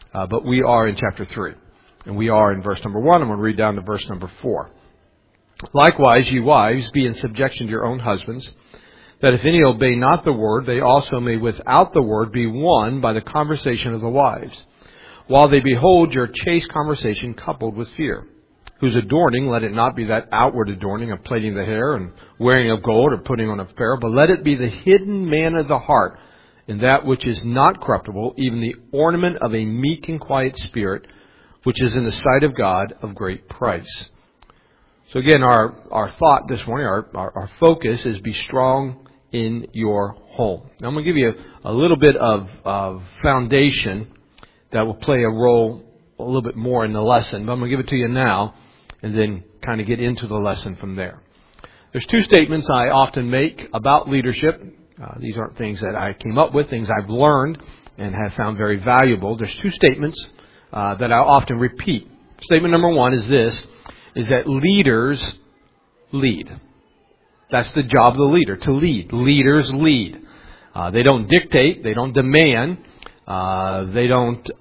But we are in chapter 3. And we are in verse number 1. I'm going to read down to verse number 4. Likewise, ye wives, be in subjection to your own husbands, that if any obey not the word, they also may without the word be won by the conversation of the wives, while they behold your chaste conversation coupled with fear, whose adorning, let it not be that outward adorning of plaiting the hair and wearing of gold or putting on apparel, but let it be the hidden man of the heart, in that which is not corruptible, even the ornament of a meek and quiet spirit, which is in the sight of God of great price. So again, our thought this morning, our focus is be strong in your home. Now I'm going to give you a little bit of foundation that will play a role a little bit more in the lesson, but I'm going to give it to you now and then kind of get into the lesson from there. There's two statements I often make about leadership. These aren't things that I came up with, things I've learned and have found very valuable. There's two statements that I often repeat. Statement number one is this, is that leaders lead. That's the job of the leader, to lead. Leaders lead. They don't dictate. They don't demand. They don't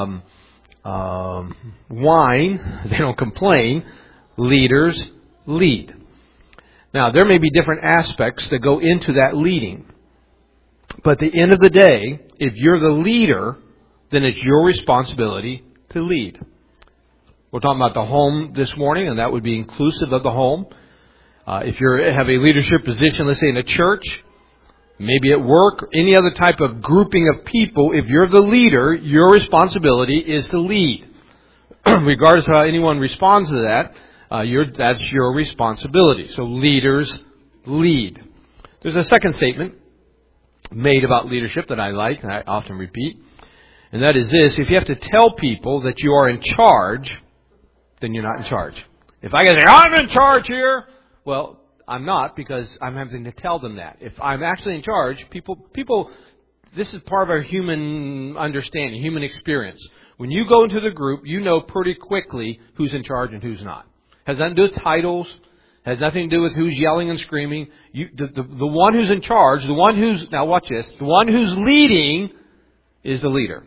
whine. They don't complain. Leaders lead. Now, there may be different aspects that go into that leading. But at the end of the day, if you're the leader, then it's your responsibility to lead. We're talking about the home this morning, and that would be inclusive of the home. If you have a leadership position, let's say in a church, maybe at work, or any other type of grouping of people, if you're the leader, your responsibility is to lead. Regardless of how anyone responds to that, that's your responsibility. So leaders lead. There's a second statement made about leadership that I like, and I often repeat, and that is this: if you have to tell people that you are in charge, then you're not in charge. If I can say, I'm in charge here, well, I'm not, because I'm having to tell them that. If I'm actually in charge, people, this is part of our human understanding, human experience. When you go into the group, you know pretty quickly who's in charge and who's not. Has nothing to do with titles. Has nothing to do with who's yelling and screaming. The one who's in charge, the one who's, now watch this, the one who's leading is the leader.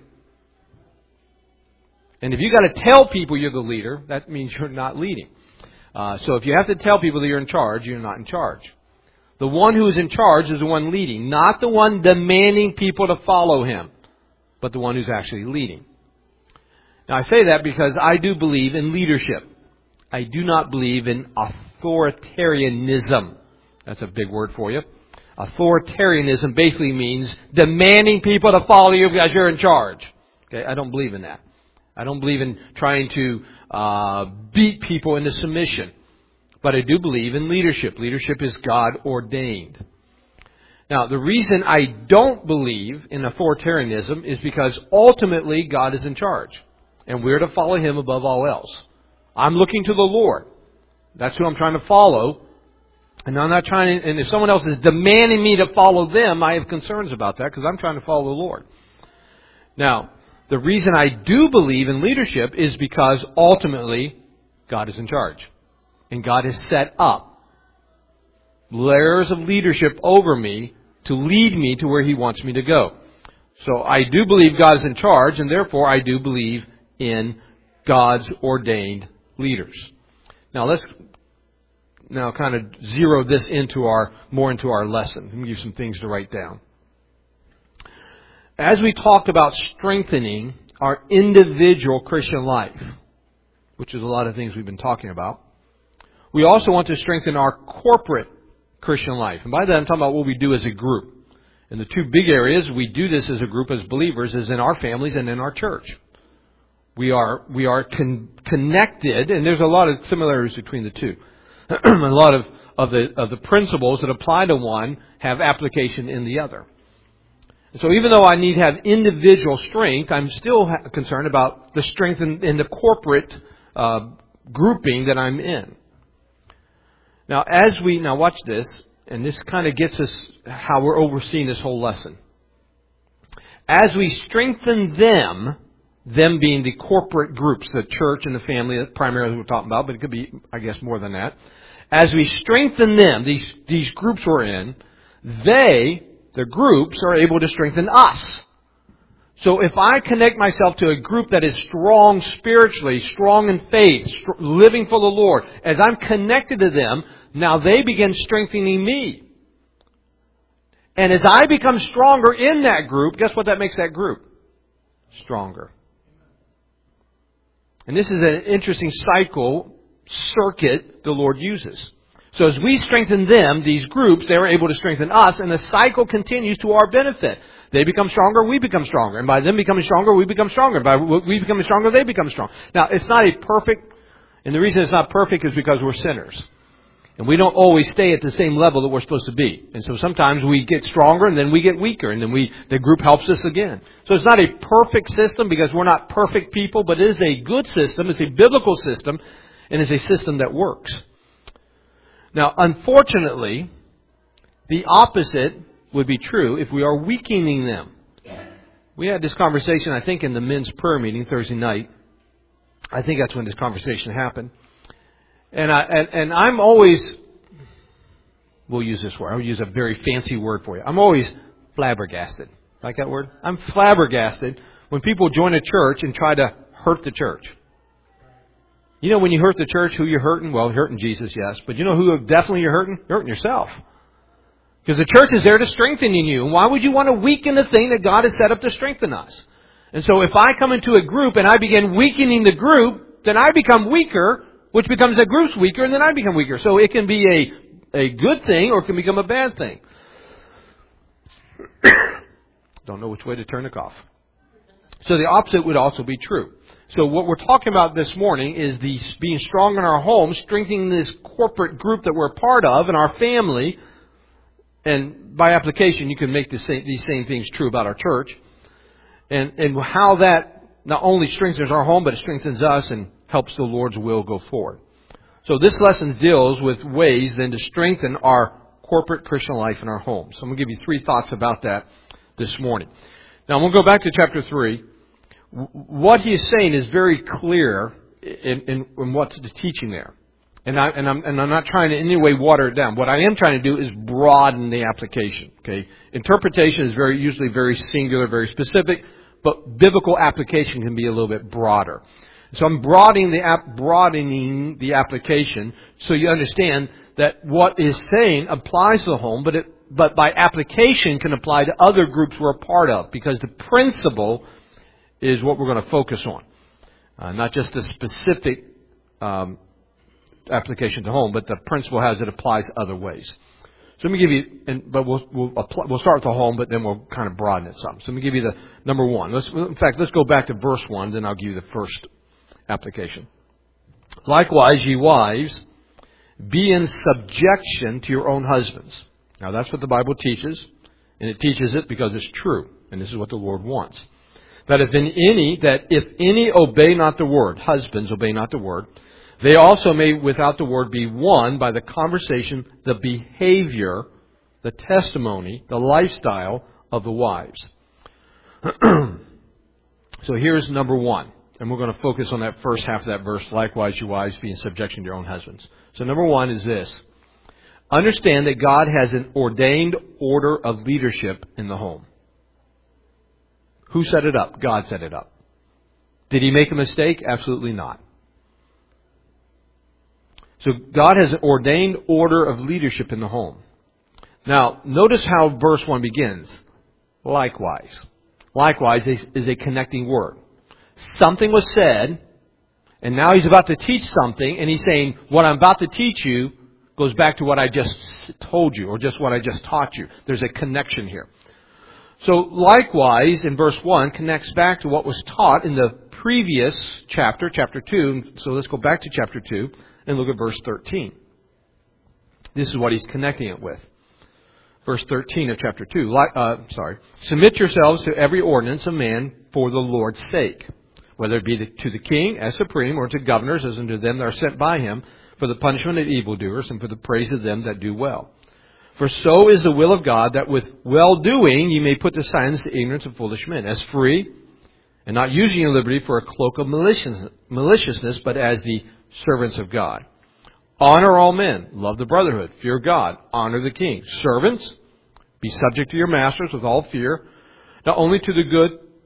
And if you got to tell people you're the leader, that means you're not leading. So if you have to tell people that you're in charge, you're not in charge. The one who is in charge is the one leading, not the one demanding people to follow him, but the one who's actually leading. Now I say that because I do believe in leadership. I do not believe in authoritarianism. That's a big word for you. Authoritarianism basically means demanding people to follow you because you're in charge. Okay, I don't believe in that. I don't believe in trying to beat people into submission. But I do believe in leadership. Leadership is God ordained. Now, the reason I don't believe in authoritarianism is because ultimately God is in charge. And we're to follow Him above all else. I'm looking to the Lord. That's who I'm trying to follow. And I'm not trying to, and if someone else is demanding me to follow them, I have concerns about that because I'm trying to follow the Lord. Now, the reason I do believe in leadership is because ultimately God is in charge. And God has set up layers of leadership over me to lead me to where He wants me to go. So I do believe God is in charge, and therefore I do believe in God's ordained leaders. Now let's kind of zero this into more into our lesson. Let me give you some things to write down. As we talked about strengthening our individual Christian life, which is a lot of things we've been talking about, we also want to strengthen our corporate Christian life. And by that I'm talking about what we do as a group. And the two big areas we do this as a group as believers is in our families and in our church. We are connected, and there's a lot of similarities between the two. A lot of the principles that apply to one have application in the other. So even though I need to have individual strength, I'm still concerned about the strength in the corporate grouping that I'm in. Now, watch this, and this kind of gets us how we're overseeing this whole lesson. As we strengthen them being the corporate groups, the church and the family, that primarily we're talking about, but it could be, I guess, more than that. As we strengthen them, these groups we're in, the groups are able to strengthen us. So if I connect myself to a group that is strong spiritually, strong in faith, living for the Lord, as I'm connected to them, now they begin strengthening me. And as I become stronger in that group, guess what that makes that group? Stronger. And this is an interesting circuit the Lord uses. So as we strengthen them, these groups, they are able to strengthen us, and the cycle continues to our benefit. They become stronger, we become stronger. And by them becoming stronger, we become stronger. By we becoming stronger, they become strong. Now, it's not a perfect, and the reason it's not perfect is because we're sinners. And we don't always stay at the same level that we're supposed to be. And so sometimes we get stronger and then we get weaker, and then the group helps us again. So it's not a perfect system because we're not perfect people, but it is a good system. It's a biblical system, and it's a system that works. Now, unfortunately, the opposite would be true if we are weakening them. We had this conversation, I think, in the men's prayer meeting Thursday night. I think that's when this conversation happened. And I'm always, we'll use this word. I'll use a very fancy word for you. I'm always flabbergasted. Like that word? I'm flabbergasted when people join a church and try to hurt the church. You know when you hurt the church, who you're hurting? Well, you're hurting Jesus, yes. But you know who definitely you're hurting? You're hurting yourself. Because the church is there to strengthen you. And why would you want to weaken the thing that God has set up to strengthen us? And so if I come into a group and I begin weakening the group, then I become weaker, which becomes the group's weaker, and then I become weaker. So it can be a good thing or it can become a bad thing. Don't know which way to turn the cough. So the opposite would also be true. So what we're talking about this morning is being strong in our homes, strengthening this corporate group that we're a part of and our family. And by application, you can make these same things true about our church. And how that not only strengthens our home, but it strengthens us and helps the Lord's will go forward. So this lesson deals with ways then to strengthen our corporate Christian life in our homes. So I'm going to give you 3 thoughts about that this morning. Now I'm going to go back to chapter 3. What he is saying is very clear in what's the teaching there. And I'm not trying to in any way water it down. What I am trying to do is broaden the application. Okay, interpretation is usually very singular, very specific, but biblical application can be a little bit broader. So I'm broadening the application so you understand that what is saying applies to the home, but by application can apply to other groups we're a part of, because the principle is what we're going to focus on, not just a specific application to home, but the principle has it applies other ways. So let me give you, but we'll start with the home, but then we'll kind of broaden it some. So let me give you the number 1. Let's go back to verse 1, then I'll give you the first application. Likewise, ye wives, be in subjection to your own husbands. Now that's what the Bible teaches, and it teaches it because it's true, and this is what the Lord wants. That if any obey not the word, husbands obey not the word, they also may without the word be won by the conversation, the behavior, the testimony, the lifestyle of the wives. So here's number 1. And we're going to focus on that first half of that verse. Likewise, you wives, be in subjection to your own husbands. So number 1 is this. Understand that God has an ordained order of leadership in the home. Who set it up? God set it up. Did He make a mistake? Absolutely not. So God has an ordained order of leadership in the home. Now, notice how verse 1 begins. Likewise. Likewise is a connecting word. Something was said, and now he's about to teach something, and he's saying, what I'm about to teach you goes back to what I just told you, or just what I just taught you. There's a connection here. So likewise, in verse 1, connects back to what was taught in the previous chapter, chapter 2. So let's go back to chapter 2 and look at verse 13. This is what he's connecting it with. Verse 13 of chapter 2. Submit yourselves to every ordinance of man for the Lord's sake, whether it be to the king as supreme, or to governors as unto them that are sent by him, for the punishment of evildoers and for the praise of them that do well. For so is the will of God, that with well-doing ye may put to silence the ignorance of foolish men, as free, and not using your liberty for a cloak of maliciousness, but as the servants of God. Honor all men, love the brotherhood, fear God, honor the king. Servants, be subject to your masters with all fear, not only to the good,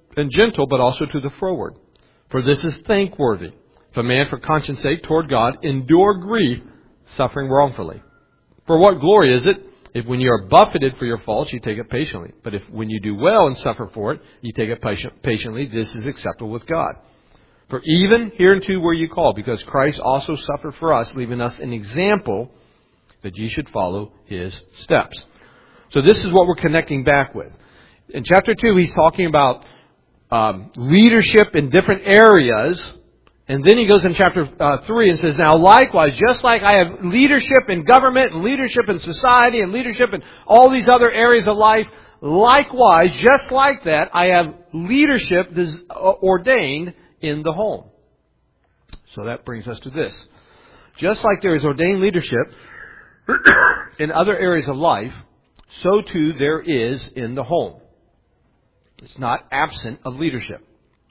and gentle, but also to the froward. For this is thankworthy. If a man for conscience sake toward God endure grief, suffering wrongfully. For what glory is it if when you are buffeted for your faults, you take it patiently? But if when you do well and suffer for it, you take it patiently, this is acceptable with God. For even hereunto were you called, because Christ also suffered for us, leaving us an example that ye should follow his steps. So this is what we're connecting back with. In chapter 2, he's talking about leadership in different areas. And then he goes in chapter 3 and says, now likewise, just like I have leadership in government and leadership in society and leadership in all these other areas of life, likewise, just like that, I have leadership ordained in the home. So that brings us to this. Just like there is ordained leadership in other areas of life, so too there is in the home. It's not absent of leadership.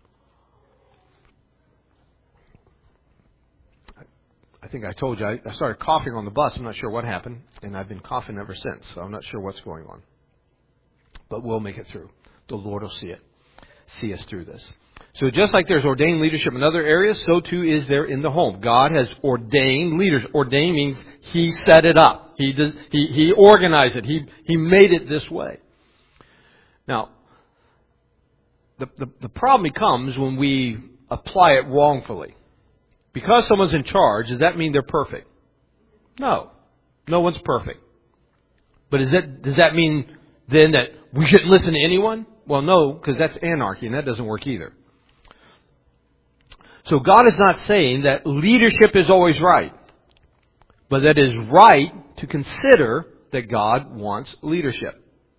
I think I told you, I started coughing on the bus. I'm not sure what happened, and I've been coughing ever since, so I'm not sure what's going on. But we'll make it through. The Lord will see us through this. So just like there's ordained leadership in other areas, so too is there in the home. God has ordained leadership. Ordained means He set it up. He organized it. He made it this way. Now, the problem becomes when we apply it wrongfully. Because someone's in charge, does that mean they're perfect? No. No one's perfect. But does that mean then that we shouldn't listen to anyone? Well, no, because that's anarchy, and that doesn't work either. So God is not saying that leadership is always right, but that it is right to consider that God wants leadership.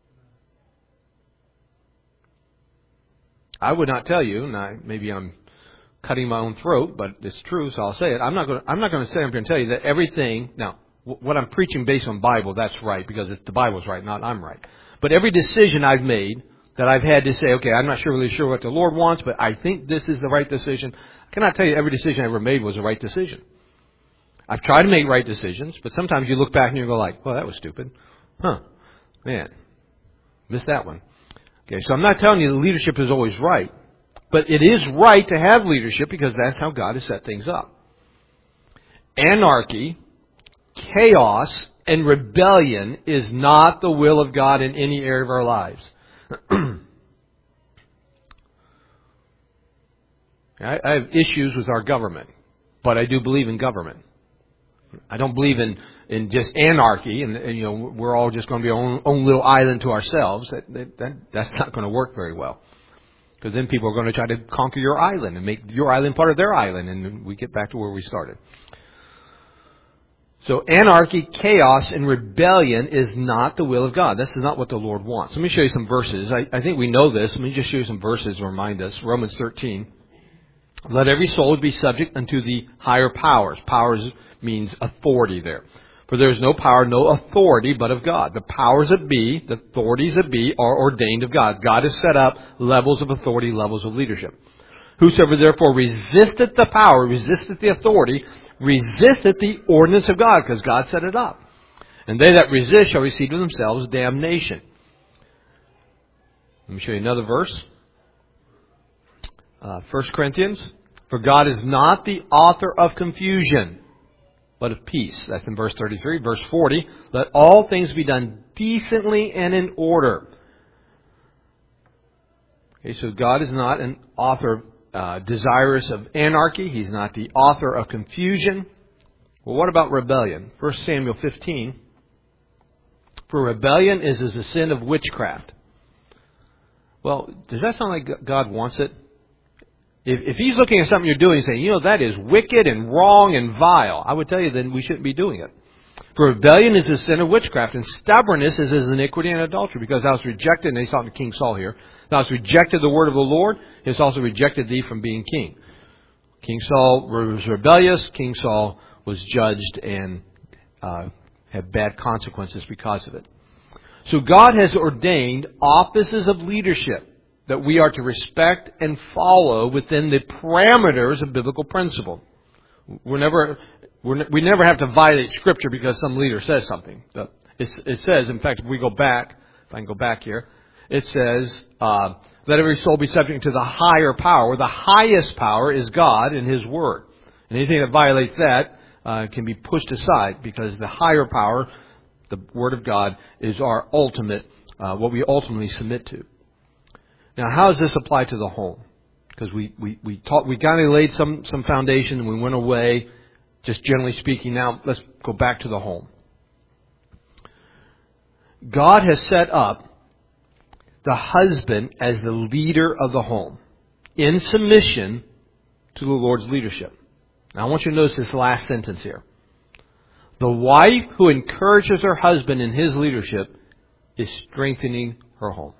I would not tell you, and maybe I'm cutting my own throat, but it's true, so I'll say it. I'm not going to sit up here and tell you that everything. Now, what I'm preaching based on Bible, that's right, because the Bible's right, not I'm right. But every decision I've made that I've had to say, okay, I'm not really sure what the Lord wants, but I think this is the right decision. I cannot tell you every decision I ever made was the right decision. I've tried to make right decisions, but sometimes you look back and you go like, well, that was stupid. Man, missed that one. Okay, so I'm not telling you that leadership is always right. But it is right to have leadership because that's how God has set things up. Anarchy, chaos, and rebellion is not the will of God in any area of our lives. I have issues with our government, but I do believe in government. I don't believe in just anarchy and we're all just going to be our own little island to ourselves. That's not going to work very well. Because then people are going to try to conquer your island and make your island part of their island. And we get back to where we started. So anarchy, chaos, and rebellion is not the will of God. This is not what the Lord wants. Let me show you some verses. I think we know this. Let me just show you some verses to remind us. Romans 13. Let every soul be subject unto the higher powers. Powers means authority there. For there is no power, no authority but of God. The powers that be, the authorities that be, are ordained of God. God has set up levels of authority, levels of leadership. Whosoever therefore resisteth the power, resisteth the authority, resisteth the ordinance of God, because God set it up. And they that resist shall receive to themselves damnation. Let me show you another verse. 1 Corinthians. For God is not the author of confusion, but of peace. That's in verse 33. Verse 40, let all things be done decently and in order. Okay, so God is not an author desirous of anarchy. He's not the author of confusion. Well, what about rebellion? 1 Samuel 15. For rebellion is as a sin of witchcraft. Well, does that sound like God wants it? If He's looking at something you're doing and saying, that is wicked and wrong and vile, I would tell you then we shouldn't be doing it. For rebellion is a sin of witchcraft, and stubbornness is as iniquity and adultery, because thou hast rejected, and he's talking to King Saul here, thou hast rejected the word of the Lord, he has also rejected thee from being king. King Saul was rebellious, King Saul was judged and had bad consequences because of it. So God has ordained offices of leadership that we are to respect and follow within the parameters of biblical principle. We never have to violate Scripture because some leader says something. It says, in fact, if I can go back here, it says, let every soul be subject to the higher power. The highest power is God and His Word. And anything that violates that can be pushed aside, because the higher power, the Word of God, is our ultimate, what we ultimately submit to. Now, how does this apply to the home? Because we kind of laid some foundation and we went away, just generally speaking. Now, let's go back to the home. God has set up the husband as the leader of the home, in submission to the Lord's leadership. Now, I want you to notice this last sentence here. The wife who encourages her husband in his leadership is strengthening her home.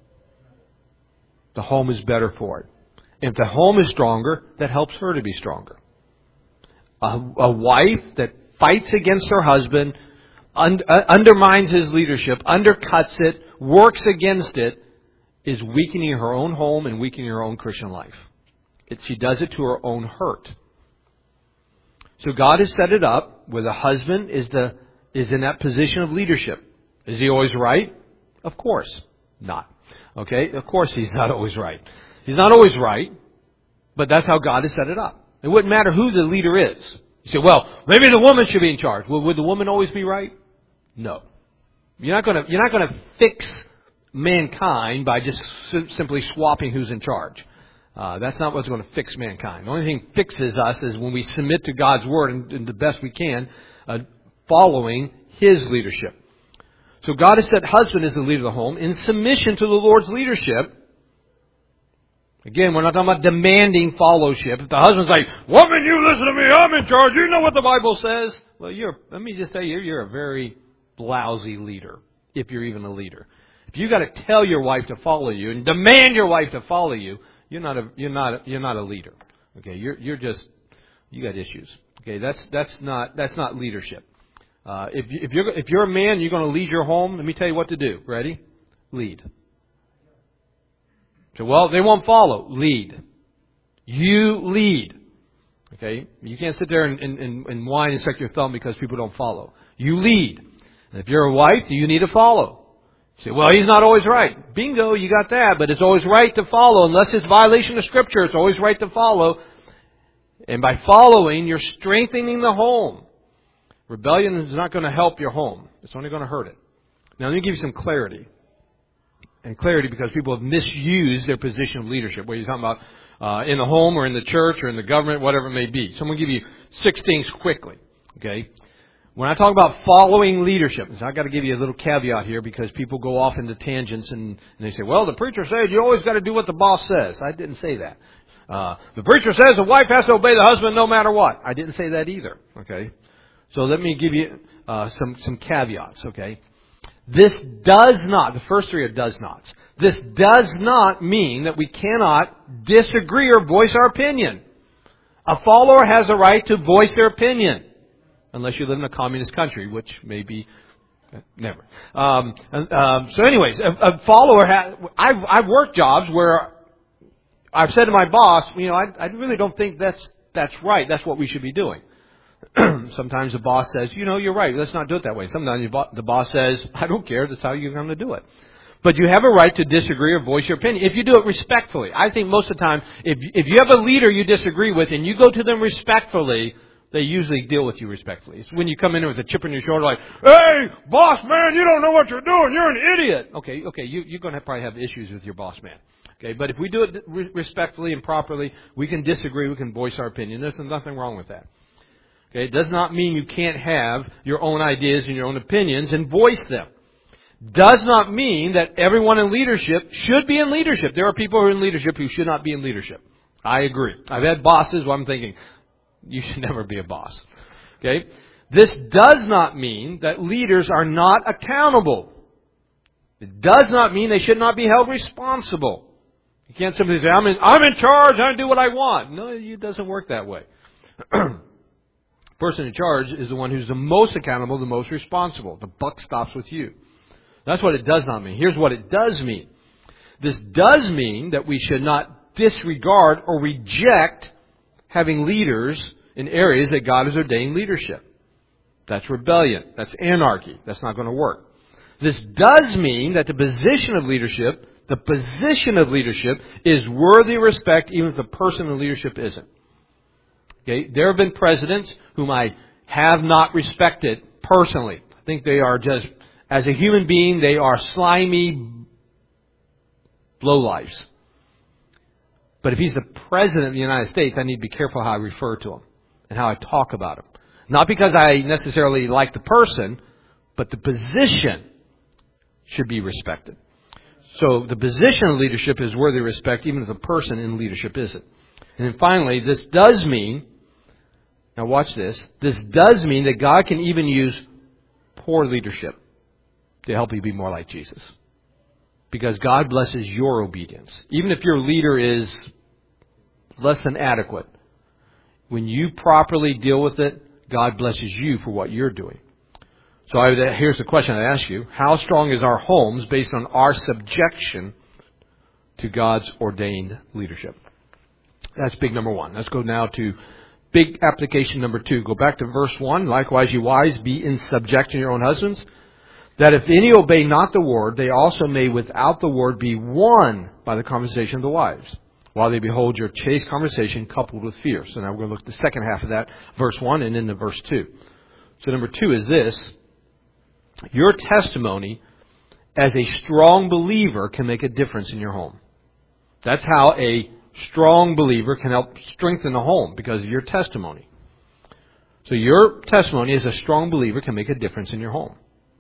The home is better for it. If the home is stronger, that helps her to be stronger. A wife that fights against her husband, undermines his leadership, undercuts it, works against it, is weakening her own home and weakening her own Christian life. She does it to her own hurt. So God has set it up where the husband is in that position of leadership. Is he always right? Of course not. Okay? Of course he's not always right. He's not always right, but that's how God has set it up. It wouldn't matter who the leader is. You say, well, maybe the woman should be in charge. Well, would the woman always be right? No. You're not going to fix mankind by just simply swapping who's in charge. That's not what's going to fix mankind. The only thing that fixes us is when we submit to God's Word and the best we can, following His leadership. So God has set husband as the leader of the home in submission to the Lord's leadership. Again, we're not talking about demanding fellowship. If the husband's like, woman, you listen to me, I'm in charge, you know what the Bible says. Well, let me just tell you, you're a very lousy leader, if you're even a leader. If you got to tell your wife to follow you and demand your wife to follow you, you're not a leader. Okay, you got issues. Okay, that's not leadership. If you're a man, you're going to lead your home. Let me tell you what to do. Ready? Lead. So, well, they won't follow. Lead. You lead. Okay? You can't sit there and whine and suck your thumb because people don't follow. You lead. And if you're a wife, you need to follow. You say, well, he's not always right. Bingo, you got that. But it's always right to follow. Unless it's violation of Scripture, it's always right to follow. And by following, you're strengthening the home. Rebellion is not going to help your home. It's only going to hurt it. Now, let me give you some clarity. And clarity because people have misused their position of leadership. Whether you're talking about in the home or in the church or in the government, whatever it may be. So I'm going to give you 6 things quickly. Okay? When I talk about following leadership, so I've got to give you a little caveat here because people go off into tangents and they say, well, the preacher said you always got to do what the boss says. I didn't say that. The preacher says the wife has to obey the husband no matter what. I didn't say that either. Okay? So let me give you some caveats. Okay? This does not, the first 3 are does nots. This does not mean that we cannot disagree or voice our opinion. A follower has a right to voice their opinion. Unless you live in a communist country, which may be, never. So anyways, a follower I've worked jobs where I've said to my boss, I really don't think that's right. That's what we should be doing. Sometimes the boss says, you're right. Let's not do it that way. Sometimes the boss says, I don't care. That's how you're going to do it. But you have a right to disagree or voice your opinion if you do it respectfully. I think most of the time, if you have a leader you disagree with and you go to them respectfully, they usually deal with you respectfully. It's when you come in with a chip on your shoulder like, hey, boss man, you don't know what you're doing. You're an idiot. Okay, you're going to probably have issues with your boss man. Okay, but if we do it respectfully and properly, we can disagree. We can voice our opinion. There's nothing wrong with that. Okay, it does not mean you can't have your own ideas and your own opinions and voice them. Does not mean that everyone in leadership should be in leadership. There are people who are in leadership who should not be in leadership. I agree. I've had bosses where I'm thinking, you should never be a boss. Okay? This does not mean that leaders are not accountable. It does not mean they should not be held responsible. You can't simply say, I'm in charge, I do what I want. No, it doesn't work that way. Person in charge is the one who's the most accountable, the most responsible. The buck stops with you. That's what it does not mean. Here's what it does mean. This does mean that we should not disregard or reject having leaders in areas that God has ordained leadership. That's rebellion. That's anarchy. That's not going to work. This does mean that the position of leadership The position of leadership is worthy of respect even if the person in leadership isn't. Okay? There have been presidents whom I have not respected personally. I think they are just, as a human being, they are slimy lowlifes. But if he's the president of the United States, I need to be careful how I refer to him and how I talk about him. Not because I necessarily like the person, but the position should be respected. So the position of leadership is worthy of respect even if the person in leadership isn't. And then finally, this does mean, now watch this, this does mean that God can even use poor leadership to help you be more like Jesus. Because God blesses your obedience. Even if your leader is less than adequate, when you properly deal with it, God blesses you for what you're doing. So here's the question I ask you. How strong is our homes based on our subjection to God's ordained leadership? That's big number one. Let's go now to big application number two. Go back to verse 1. Likewise, you wives, be in subjection to your own husbands, that if any obey not the word, they also may without the word be won by the conversation of the wives, while they behold your chaste conversation coupled with fear. So now we're going to look at the second half of that, verse 1 and into verse 2. So number 2 is this. Your testimony as a strong believer can make a difference in your home. That's how a strong believer can help strengthen the home, because of your testimony. So your testimony as a strong believer can make a difference in your home.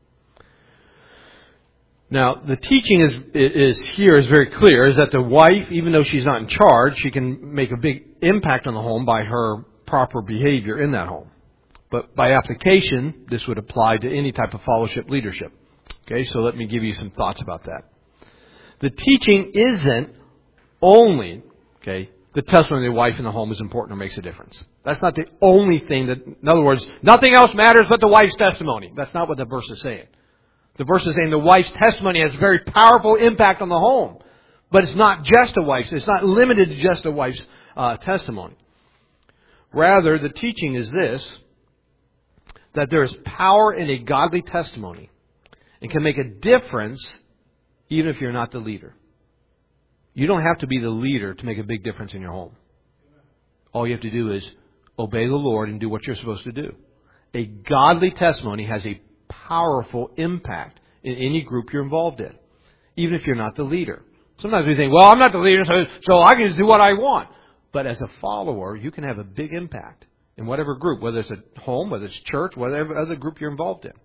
Now, the teaching is very clear, is that the wife, even though she's not in charge, she can make a big impact on the home by her proper behavior in that home. But by application, this would apply to any type of fellowship leadership. Okay, so let me give you some thoughts about that. The teaching isn't only, the testimony of the wife in the home is important or makes a difference. That's not the only thing that, in other words, nothing else matters but the wife's testimony. That's not what the verse is saying. The verse is saying the wife's testimony has a very powerful impact on the home. But it's not just a wife's. It's not limited to just a wife's testimony. Rather, the teaching is this, that there is power in a godly testimony and can make a difference even if you're not the leader. You don't have to be the leader to make a big difference in your home. All you have to do is obey the Lord and do what you're supposed to do. A godly testimony has a powerful impact in any group you're involved in, even if you're not the leader. Sometimes we think, well, I'm not the leader, so I can just do what I want. But as a follower, you can have a big impact in whatever group, whether it's a home, whether it's church, whatever other group you're involved in.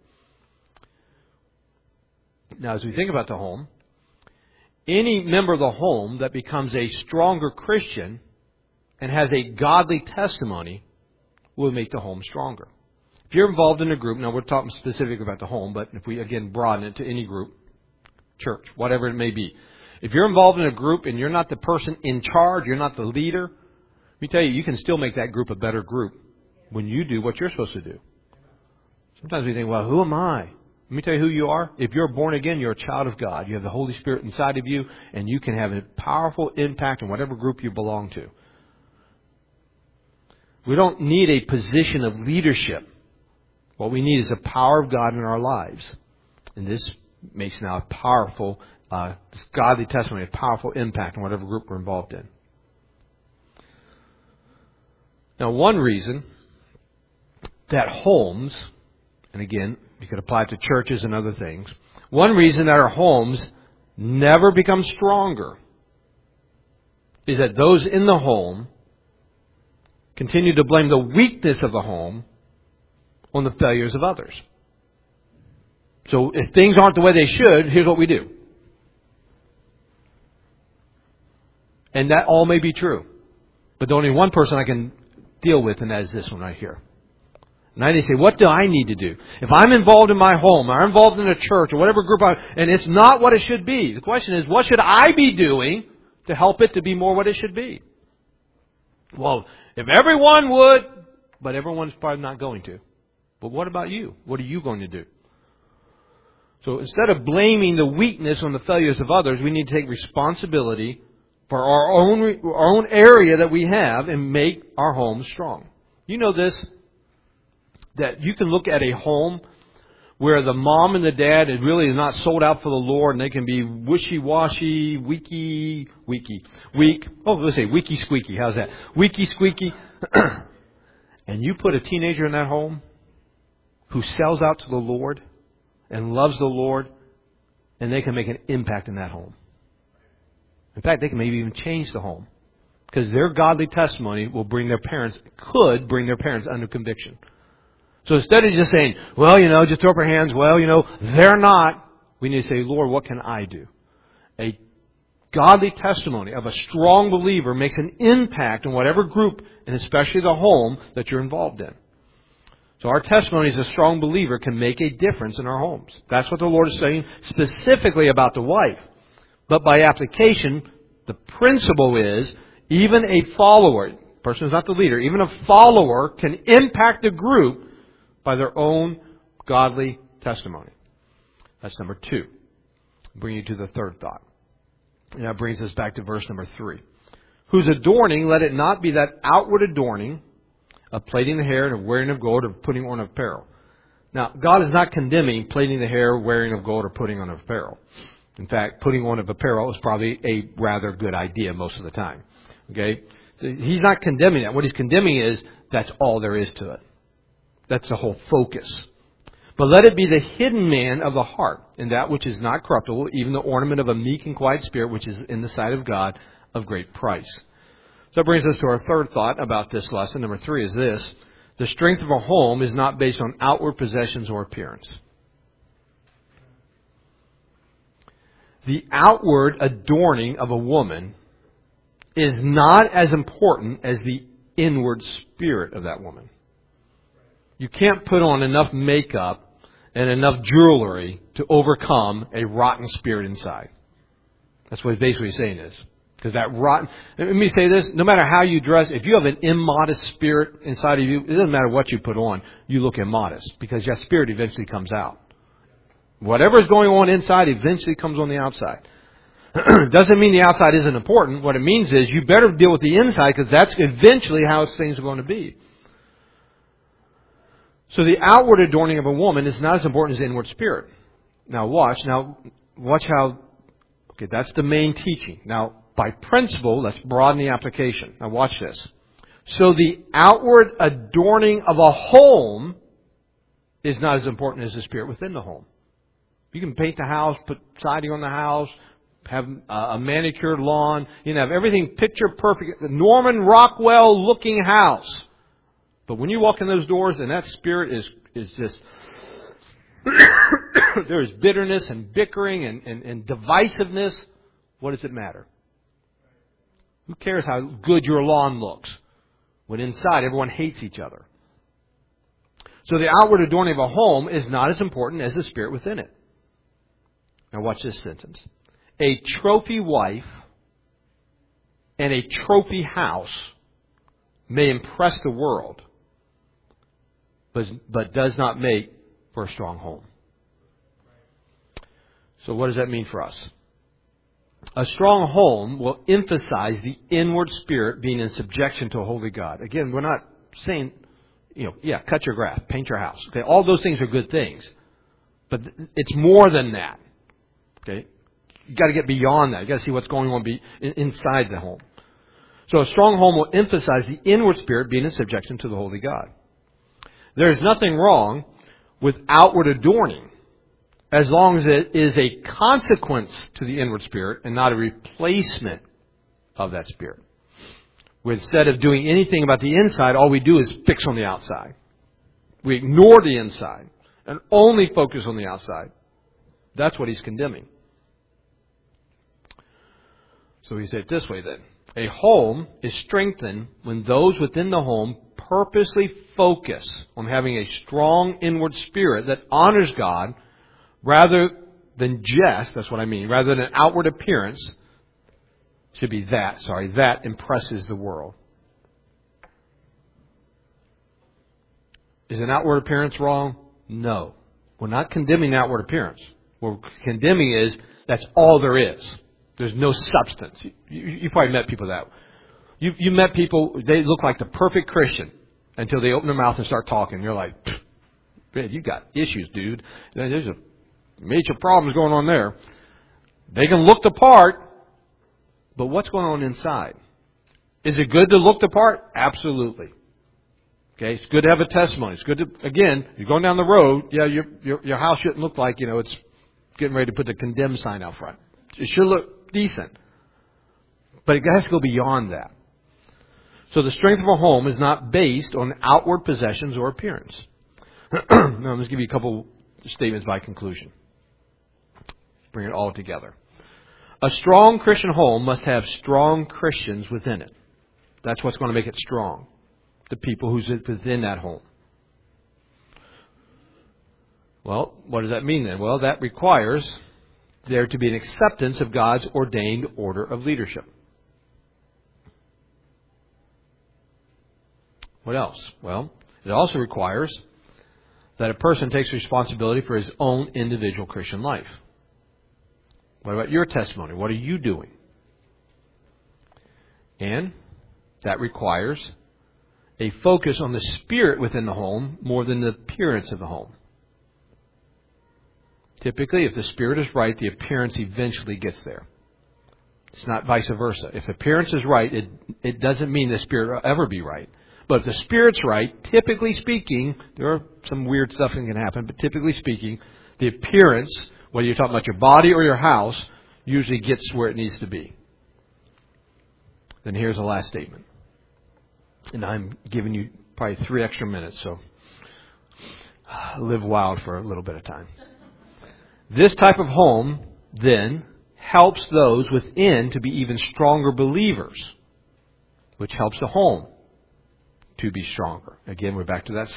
Now, as we think about the home, any member of the home that becomes a stronger Christian and has a godly testimony will make the home stronger. If you're involved in a group, now we're talking specifically about the home, but if we again broaden it to any group, church, whatever it may be. If you're involved in a group and you're not the person in charge, you're not the leader, let me tell you, you can still make that group a better group when you do what you're supposed to do. Sometimes we think, well, who am I? Let me tell you who you are. If you're born again, you're a child of God. You have the Holy Spirit inside of you, and you can have a powerful impact in whatever group you belong to. We don't need a position of leadership. What we need is the power of God in our lives. And this makes now a powerful, this godly testimony, a powerful impact in whatever group we're involved in. Now, one reason that homes, and again, you could apply it to churches and other things, one reason that our homes never become stronger is that those in the home continue to blame the weakness of the home on the failures of others. So if things aren't the way they should, here's what we do. And that all may be true. But there's only one person I can deal with, and that is this one right here. And I need to say, what do I need to do? If I'm involved in my home, or I'm involved in a church, or whatever group and it's not what it should be. The question is, what should I be doing to help it to be more what it should be? Well, if everyone would, but everyone's probably not going to. But what about you? What are you going to do? So instead of blaming the weakness on the failures of others, we need to take responsibility for our own area that we have and make our home strong. You know this, that you can look at a home where the mom and the dad is really not sold out for the Lord, and they can be wishy-washy, weak. Oh, let's say weaky squeaky. How's that? Weaky squeaky. And you put a teenager in that home who sells out to the Lord and loves the Lord, and they can make an impact in that home. In fact, they can maybe even change the home, because their godly testimony could bring their parents under conviction. So instead of just saying, well, just throw up our hands, they're not, we need to say, Lord, what can I do? A godly testimony of a strong believer makes an impact in whatever group, and especially the home that you're involved in. So our testimony as a strong believer can make a difference in our homes. That's what the Lord is saying specifically about the wife. But by application, the principle is even a follower, person who's not the leader, even a follower can impact the group by their own godly testimony. That's number 2. I'll bring you to the third thought. And that brings us back to verse number 3. Whose adorning, let it not be that outward adorning of plaiting the hair and of wearing of gold, or putting on apparel. Now, God is not condemning plaiting the hair, wearing of gold, or putting on apparel. In fact, putting on of apparel is probably a rather good idea most of the time. Okay? So He's not condemning that. What He's condemning is that's all there is to it. That's the whole focus. But let it be the hidden man of the heart, in that which is not corruptible, even the ornament of a meek and quiet spirit, which is in the sight of God of great price. So that brings us to our third thought about this lesson. Number 3 is this. The strength of a home is not based on outward possessions or appearance. The outward adorning of a woman is not as important as the inward spirit of that woman. You can't put on enough makeup and enough jewelry to overcome a rotten spirit inside. That's what basically he's saying is. Because that rotten... Let me say this. No matter how you dress, if you have an immodest spirit inside of you, it doesn't matter what you put on, you look immodest. Because that spirit eventually comes out. Whatever is going on inside eventually comes on the outside. Doesn't mean the outside isn't important. What it means is you better deal with the inside, because that's eventually how things are going to be. So the outward adorning of a woman is not as important as the inward spirit. Now watch how... Okay, that's the main teaching. Now, by principle, let's broaden the application. Now watch this. So the outward adorning of a home is not as important as the spirit within the home. You can paint the house, put siding on the house, have a manicured lawn. You can have everything picture perfect. The Norman Rockwell looking house. But when you walk in those doors and that spirit is just... there is bitterness and bickering and divisiveness. What does it matter? Who cares how good your lawn looks when inside everyone hates each other? So the outward adorning of a home is not as important as the spirit within it. Now watch this sentence. A trophy wife and a trophy house may impress the world, but does not make for a strong home. So what does that mean for us? A strong home will emphasize the inward spirit being in subjection to a holy God. Again, we're not saying, cut your grass, paint your house. Okay, all those things are good things. But it's more than that. Okay? You got to get beyond that. You got to see what's going on inside the home. So a strong home will emphasize the inward spirit being in subjection to the holy God. There is nothing wrong with outward adorning, as long as it is a consequence to the inward spirit and not a replacement of that spirit. Where instead of doing anything about the inside, all we do is fix on the outside. We ignore the inside and only focus on the outside. That's what he's condemning. So he said it this way then. A home is strengthened when those within the home purposely focus on having a strong inward spirit that honors God rather than that's what I mean, rather than an outward appearance. Should be that impresses the world. Is an outward appearance wrong? No. We're not condemning outward appearance. What we're condemning is that's all there is. There's no substance. You probably met people that way. You met people, they look like the perfect Christian until they open their mouth and start talking. You're like, Man, you got issues, dude. There's a major problems going on there. They can look the part, but what's going on inside? Is it good to look the part? Absolutely. Okay, it's good to have a testimony. It's good to, again, you're going down the road, yeah, your house shouldn't look like, it's getting ready to put the condemned sign out front. It should look decent. But it has to go beyond that. So the strength of a home is not based on outward possessions or appearance. Now, let's give you a couple statements by conclusion. Bring it all together. A strong Christian home must have strong Christians within it. That's what's going to make it strong. The people who's within that home. Well, what does that mean then? Well, that requires there to be an acceptance of God's ordained order of leadership. What else? Well, it also requires that a person takes responsibility for his own individual Christian life. What about your testimony? What are you doing? And that requires a focus on the spirit within the home more than the appearance of the home. Typically, if the spirit is right, the appearance eventually gets there. It's not vice versa. If the appearance is right, it doesn't mean the spirit will ever be right. But if the spirit's right, typically speaking, there are some weird stuff that can happen, but typically speaking, the appearance, whether you're talking about your body or your house, usually gets where it needs to be. Then here's the last statement. And I'm giving you probably 3 extra minutes, so live wild for a little bit of time. This type of home, then, helps those within to be even stronger believers, which helps the home to be stronger. Again, we're back to that